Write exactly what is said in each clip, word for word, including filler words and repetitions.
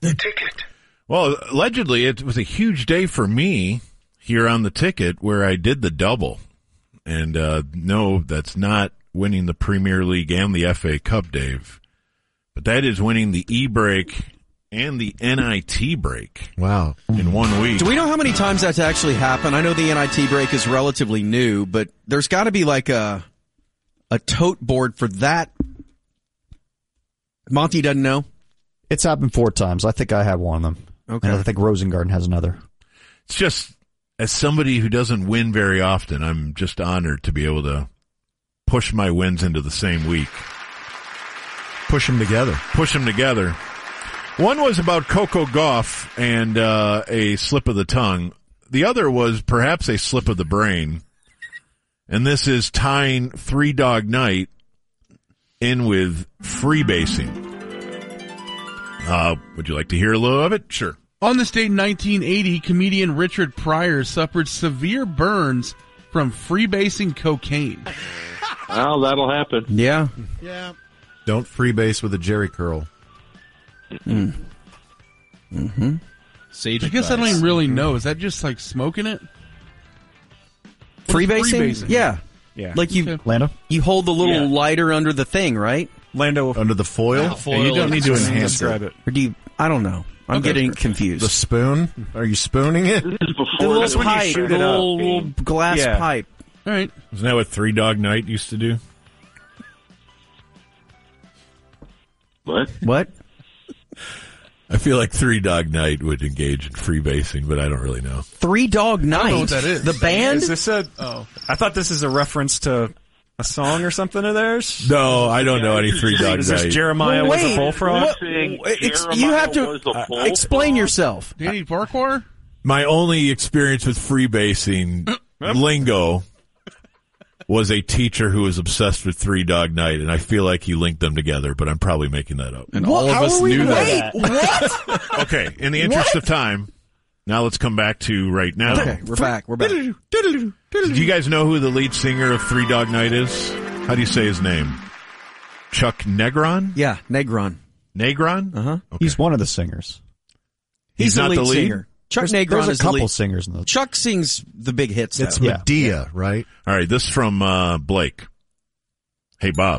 The Ticket. Well, allegedly, it was a huge day for me here on The Ticket where I did the double. And uh, no, that's not winning the Premier League and the F A Cup, Dave. But that is winning the E-Break and the N I T break. Wow. In one week. Do we know how many times that's actually happened? I know the N I T break is relatively new, but there's got to be like a a tote board for that. Monty doesn't know? It's happened four times. I think I have one of them. Okay. And I think Rosengarten has another. It's just, as somebody who doesn't win very often, I'm just honored to be able to push my wins into the same week. Push them together. Push them together. One was about Coco Gauff and uh, a slip of the tongue. The other was perhaps a slip of the brain. And this is tying Three Dog Night in with freebasing. Uh, would you like to hear a little of it? Sure. On this date in nineteen eighty, comedian Richard Pryor suffered severe burns from freebasing cocaine. Well, that'll happen. Yeah. Yeah. Don't freebase with a Jerry curl. Mm. Mm-hmm. Sage I guess advice. I don't even really know. Is that just like smoking it? Freebasing? freebasing? Yeah. Yeah. Like you, okay. Lando? You hold the little yeah. lighter under the thing, right? Lando. Under the foil? Yeah, foil yeah, you don't need to enhance describe it. it. Or do you, I don't know. I'm okay. getting confused. The spoon? Are you spooning it? This is The before little the- pipe, the little, little glass Yeah. pipe. All right. Isn't that what Three Dog Night used to do? What? What? I feel like Three Dog Night would engage in freebasing, but I don't really know. Three Dog Night? I don't know what that is. The band? Is this a, oh. I thought this is a reference to a song or something of theirs. No, I don't know any Three Dog Is this Night. Jeremiah Well, was wait, a bullfrog? what- ex- you have to was a bullfrog? explain yourself. Danny Farquhar? My only experience with freebasing lingo was a teacher who was obsessed with Three Dog Night, and I feel like he linked them together, but I'm probably making that up. And all of us knew that. Wait, what? Okay, in the interest of time, now let's come back to right now. Okay, we're back. We're back. Do you guys know who the lead singer of Three Dog Night is? How do you say his name? Chuck Negron? Yeah, Negron. Negron? Uh-huh. Okay. He's one of the singers. He's, He's the not lead the lead? singer. Chuck There's, Negron there's a is the couple lead. singers in the. Chuck sings the big hits. It's though. Yeah. Medea, right? All right, this from uh, Blake. Hey, Bob.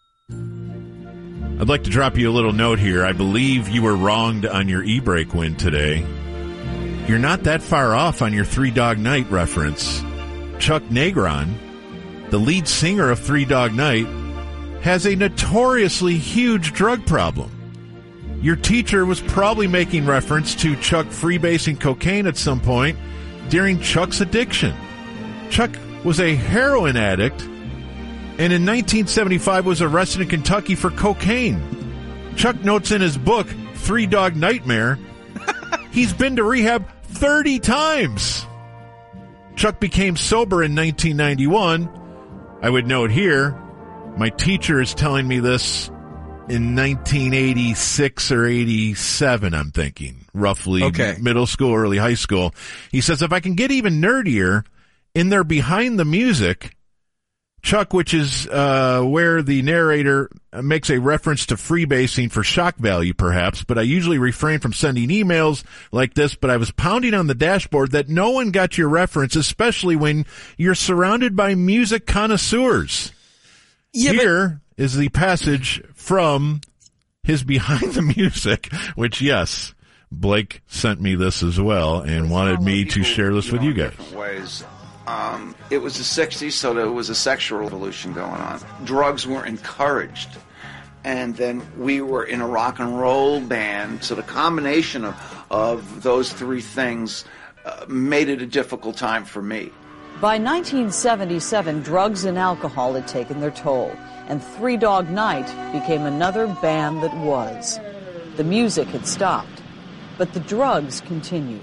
I'd like to drop you a little note here. I believe you were wronged on your e-break win today. You're not that far off on your Three Dog Night reference. Chuck Negron, the lead singer of Three Dog Night, has a notoriously huge drug problem. Your teacher was probably making reference to Chuck freebasing cocaine at some point during Chuck's addiction. Chuck was a heroin addict and in nineteen seventy-five was arrested in Kentucky for cocaine. Chuck notes in his book, Three Dog Nightmare, he's been to rehab thirty times. Chuck became sober in nineteen ninety-one. I would note here, my teacher is telling me this in nineteen eighty-six or eighty-seven, I'm thinking. Roughly Okay. middle school, early high school. He says, if I can get even nerdier, in there behind the music, Chuck, which is uh, where the narrator makes a reference to freebasing for shock value, perhaps, but I usually refrain from sending emails like this, but I was pounding on the dashboard that no one got your reference, especially when you're surrounded by music connoisseurs. Yeah, Here is the passage from his Behind the Music, which, yes, Blake sent me this as well and wanted me to share this with you guys. Ways. Um, it was the sixties, so there was a sexual revolution going on. Drugs were encouraged. And then we were in a rock and roll band, so the combination of, of those three things uh, made it a difficult time for me. By nineteen seventy-seven, drugs and alcohol had taken their toll, and Three Dog Night became another band that was. The music had stopped, but the drugs continued.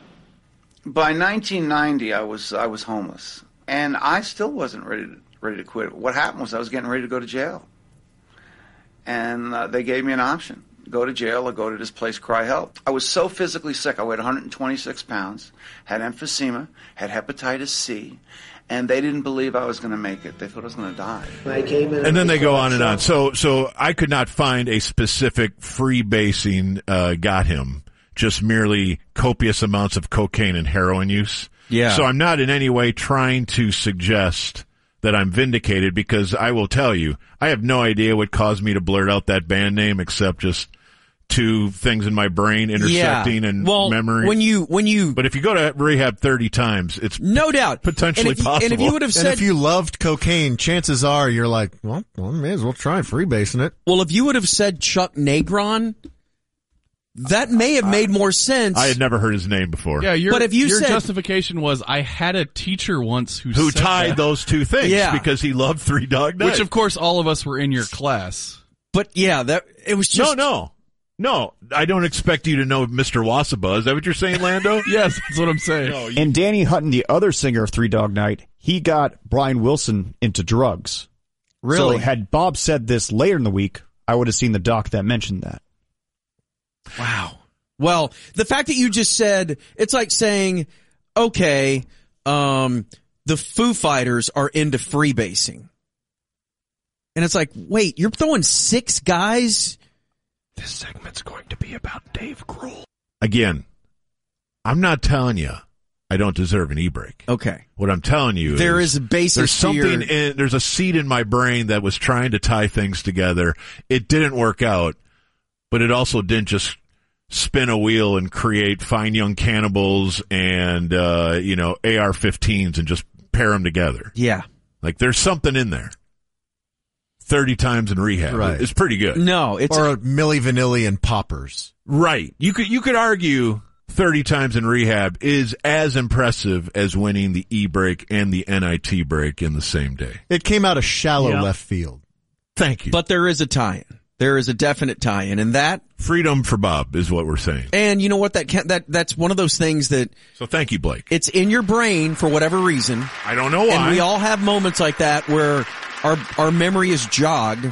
By nineteen ninety, I was I was homeless, and I still wasn't ready to, ready to quit. What happened was I was getting ready to go to jail, and uh, they gave me an option. go to jail or go to this place, cry help. I was so physically sick. I weighed one hundred twenty-six pounds, had emphysema, had hepatitis C, and they didn't believe I was going to make it. They thought I was going to die. I came in And then they go on and on. So, so I could not find a specific freebasing uh, got him. Just merely copious amounts of cocaine and heroin use. Yeah. So I'm not in any way trying to suggest that I'm vindicated, because I will tell you, I have no idea what caused me to blurt out that band name except just two things in my brain intersecting yeah. and well, memory. When you, when you, but if you go to rehab thirty times, it's no doubt potentially and if, possible. And if you would have said, and if you loved cocaine, chances are you're like, well, well, may as well try freebasing it. Well, if you would have said Chuck Negron, that may have made more sense. I had never heard his name before. Yeah, your, but if you your said, justification was, I had a teacher once who who said tied that. those two things Yeah. because he loved Three Dog Night. Which, of course, all of us were in your class. But yeah, that it was just no, no, no. I don't expect you to know Mister Wasaba. Is that what you're saying, Lando? Yes, that's what I'm saying. No, you, And Danny Hutton, the other singer of Three Dog Night, he got Brian Wilson into drugs. Really? So had Bob said this later in the week, I would have seen the doc that mentioned that. Wow. Well, the fact that you just said, it's like saying, okay, um, the Foo Fighters are into freebasing. And it's like, wait, you're throwing six guys? This segment's going to be about Dave Grohl. Again, I'm not telling you I don't deserve an e-break. Okay. What I'm telling you There is, is a basis there's to something your- in, there's a seed in my brain that was trying to tie things together. It didn't work out, but it also didn't just spin a wheel and create Fine Young Cannibals and, uh, you know, A R fifteens and just pair them together. Yeah. Like, there's something in there. thirty times in rehab. Right. It's pretty good. No, it's Or Milli Vanilli and Poppers. Right. You could, you could argue thirty times in rehab is as impressive as winning the E-break and the N I T break in the same day. It came out of shallow Yeah. left field. Thank you. but there is a tie-in. There is a definite tie-in, and that, Freedom for Bob is what we're saying. and you know what, that can, that that's one of those things that So thank you, Blake. it's in your brain for whatever reason. I don't know why. And we all have moments like that where our our memory is jogged,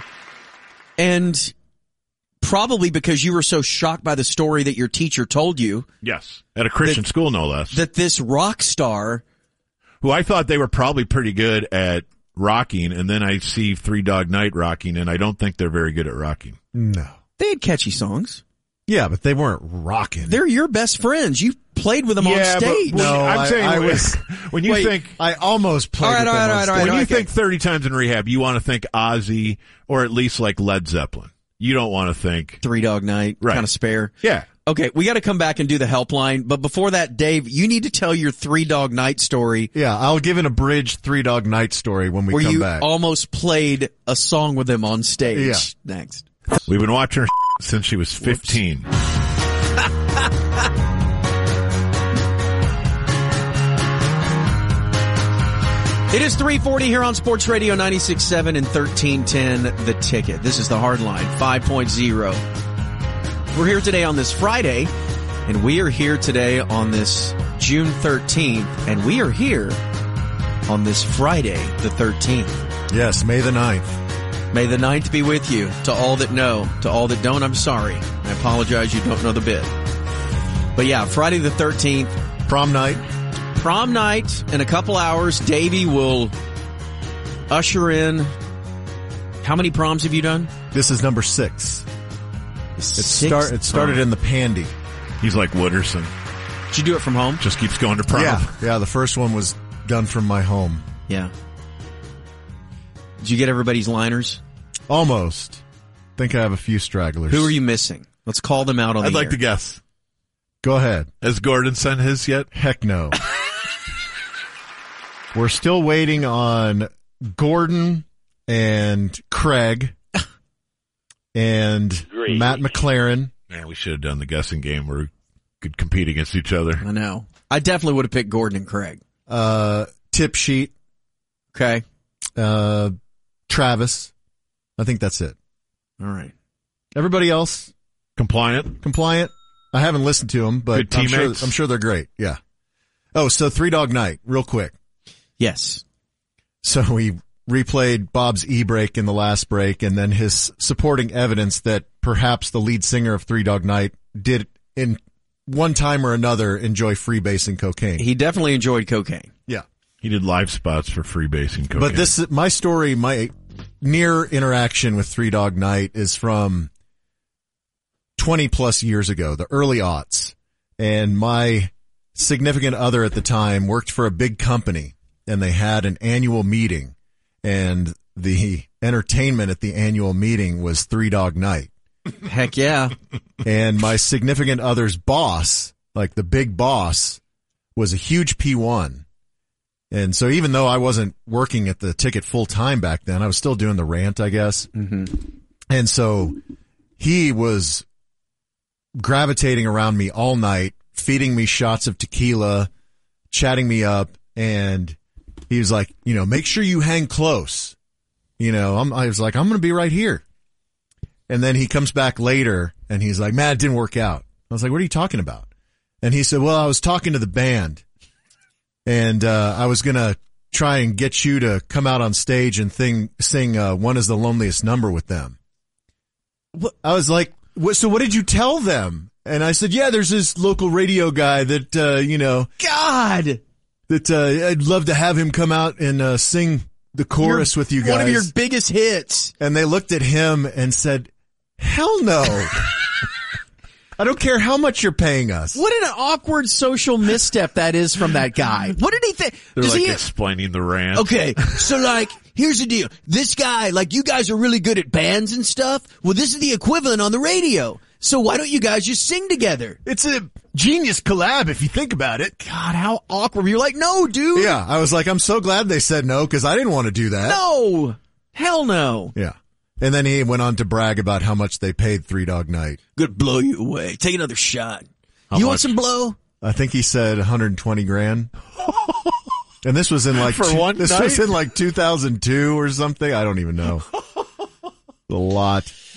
and probably because you were so shocked by the story that your teacher told you Yes. At a Christian That- school, no less. that this rock star, who I thought they were probably pretty good at rocking, and then I see Three Dog Night rocking, and I don't think they're very good at rocking. No. they had catchy songs. Yeah, but they weren't rocking. They're your best friends. You played with them on Yeah, but stage. when- No, I'm I- saying I when- was- when you Wait, think I almost played All right, with all them right, on all right, all stage. right, when you okay. think thirty times in rehab, you want to think Ozzy or at least like Led Zeppelin. You don't want to think Three Dog Night, Right. kind of spare. yeah. Okay, we got to come back and do the helpline, but before that, Dave, you need to tell your Three Dog Night story Yeah, I'll give an abridged Three Dog Night story when we where come you back. almost played a song with them on stage. Yeah. Next. We've been watching her since she was fifteen. It is three forty here on Sports Radio ninety-six point seven and thirteen ten The Ticket. This is the Hardline five point oh. We're here today on this Friday, and we are here today on this June thirteenth, and we are here on this Friday the thirteenth. Yes, May the ninth. May the ninth be with you. To all that know, to all that don't, I'm sorry. I apologize you don't know the bit. But yeah, Friday the thirteenth, Prom night. prom night. In a couple hours, Davey will usher in. How many proms have you done? This is number six. It, Sixth start, it started prom. in the Pandy. He's like Wooderson. Did you do it from home? Just keeps going to prom. Yeah, yeah. The first one was done from my home. Yeah. Did you get everybody's liners? Almost. Think I have a few stragglers. Who are you missing? Let's call them out on I'd the like air. to guess. Go ahead. Has Gordon sent his yet? Heck no. We're still waiting on Gordon and Craig and Great. Matt McLaren. Man, we should have done the guessing game where we could compete against each other. I know. I definitely would have picked Gordon and Craig. Uh, Tip Sheet, Okay. uh, Travis. I think that's it. All right. Everybody else Compliant? compliant. I haven't listened to them, but Good I'm sure, teammates. I'm sure they're great. Yeah. Oh, so Three Dog Night, real quick. Yes. So we replayed Bob's e-break in the last break and then his supporting evidence that perhaps the lead singer of Three Dog Night did in one time or another enjoy freebasing cocaine. He definitely enjoyed cocaine. Yeah. He did live spots for freebasing cocaine. But this, my story, my near interaction with Three Dog Night is from twenty plus years ago, the early aughts. And my significant other at the time worked for a big company and they had an annual meeting and the entertainment at the annual meeting was Three Dog Night. Heck yeah. And my significant other's boss, like the big boss, was a huge P one. And so even though I wasn't working at the ticket full time back then, I was still doing the rant, I guess. Mm-hmm. And so he was gravitating around me all night, feeding me shots of tequila, chatting me up. And he was like, you know, make sure you hang close. You know, I'm, I was like, I'm going to be right here. And then he comes back later and he's like, man, it didn't work out. I was like, what are you talking about? And he said, well, I was talking to the band and, uh, I was going to try and get you to come out on stage and thing, sing, uh, One Is the Loneliest Number with them. What? I was like, what, so what did you tell them? And I said, yeah, there's this local radio guy that, uh, you know, God, that, uh, I'd love to have him come out and, uh, sing the chorus your, with you guys. One of your biggest hits. And they looked at him and said, hell no. I don't care how much you're paying us. What an awkward social misstep that is from that guy. What did he think? They're Does like he, explaining the rant. okay, so like, here's the deal. This guy, like, you guys are really good at bands and stuff. Well, this is the equivalent on the radio. So why don't you guys just sing together? It's a genius collab if you think about it. God, how awkward. You're like, no, dude. Yeah, I was like, I'm so glad they said no because I didn't want to do that. No. Hell no. Yeah. And then he went on to brag about how much they paid Three Dog Night. Gonna blow you away. Take another shot. How you much? want some blow? I think he said one hundred twenty grand. And this was in like For two, one this night? was in like two thousand two or something. I don't even know. A lot.